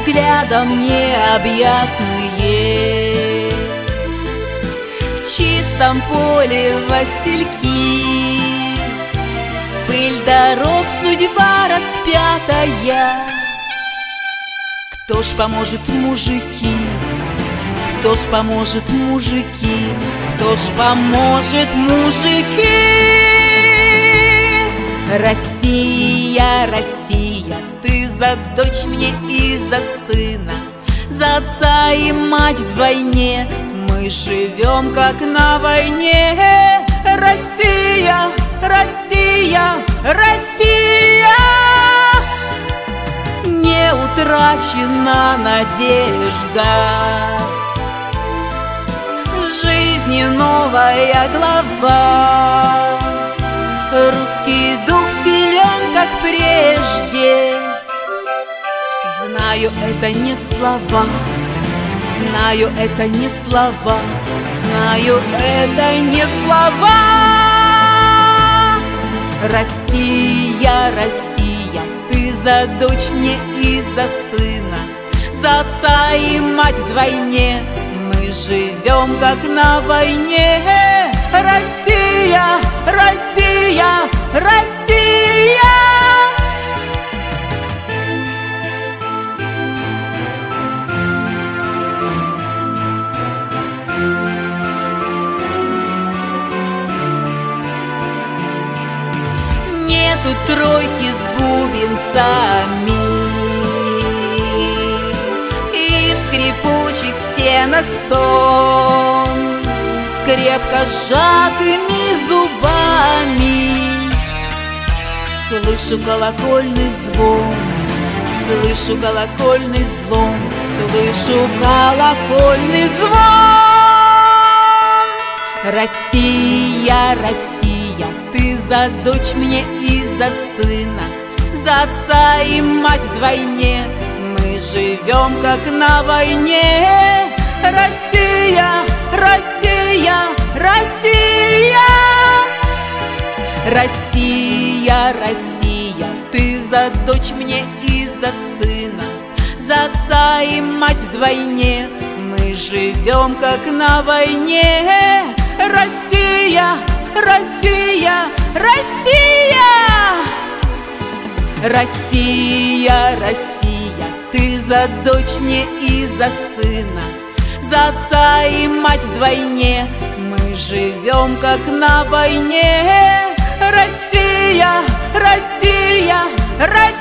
взглядом необъятные. В чистом поле васильки, пыль дорог, судьба распятая. Кто ж поможет, мужики? Кто ж поможет, мужики? Кто ж поможет, мужики? Россия, Россия, ты за дочь мне и за сына, за отца и мать вдвойне. Мы живем как на войне. Россия, Россия, Россия, не утрачена надежда. В жизни новая глава. Русский дух силен, как прежде. Знаю, это не слова, знаю, это не слова, знаю, это не слова. Россия, Россия, ты за дочь мне и за сына, за отца и мать вдвойне. Мы живем как на войне. Россия, Россия, Россия. Нету тройки с бубенцами и в скрипучих стенах стон с крепко сжатыми зубами. Слышу колокольный звон, слышу колокольный звон, слышу колокольный звон. Россия, Россия, ты за дочь мне и за сына, за отца и мать вдвойне. Мы живем как на войне. Россия, Россия, Россия. Россия, Россия, ты за дочь мне и за сына, за отца и мать вдвойне. Мы живем как на войне. Россия, Россия, Россия. Россия, Россия, ты за дочь мне и за сына, за отца и мать вдвойне. Мы живем как на войне. Россия, Россия, Россия.